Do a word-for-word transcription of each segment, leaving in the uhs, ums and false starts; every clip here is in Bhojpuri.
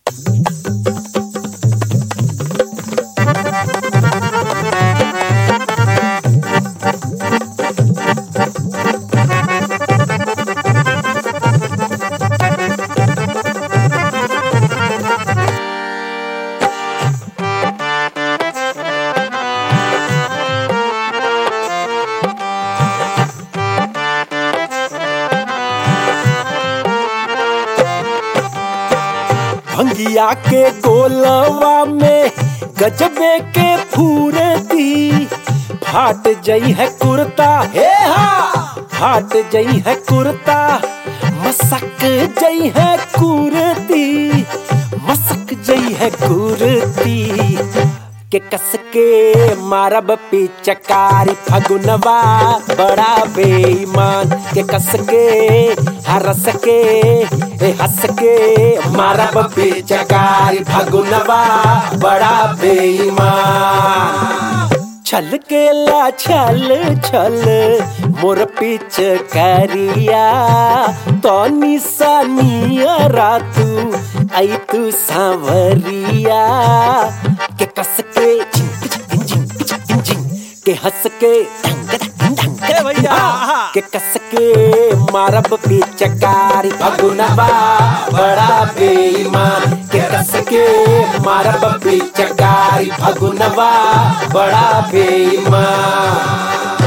भंगिया के गोलवा में गजबे के फूरती, फाट जई है कुर्ता, हे हा फाट जई है कुर्ता, मसक जई है कुर्ती, मसक जई है कुर्ती के कस के मारब पिचकारी फगुनवा बड़ा बेईमान के कस के हरस के हंस के मारब पिचकारी फगुनवा बड़ा बेईमान। छल के ला छल छल मोर पिचकारिया तो निशानिया रातू आई तू सांवरिया के कस के झिंक झिंक झिंक झिंक झिंक के हंस के ढंग ढंग ढंग भैया के कस के मारब पिचकारी फगुनवा बड़ा बेईमान के कस के मारब पिचकारी फगुनवा बड़ा बेईमान।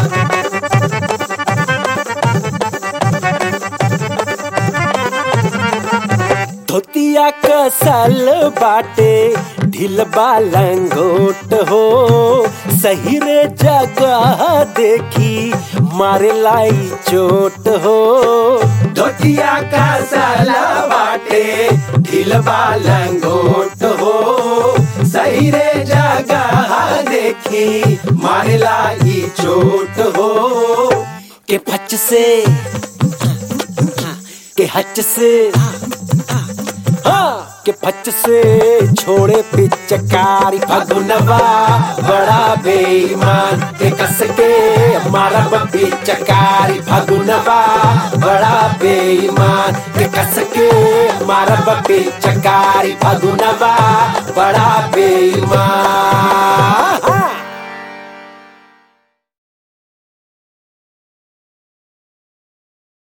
धोतिया कसल बाटे ढिलबा लंगोट हो, सही रे जगह देखी मारे लाई चोट हो। धोतिया कसल बाटे ढिलबा लंगोट हो, सही रे जगह देखी मारे लाई चोट हो के फच से के हच से हाँ के फच से छोड़े पिचकारी फगुनवा बड़ा बेईमान के कस के मारब पिचकारी फगुनवा बड़ा बेईमान के कस के मारब पिचकारी फगुनवा बड़ा बेईमान।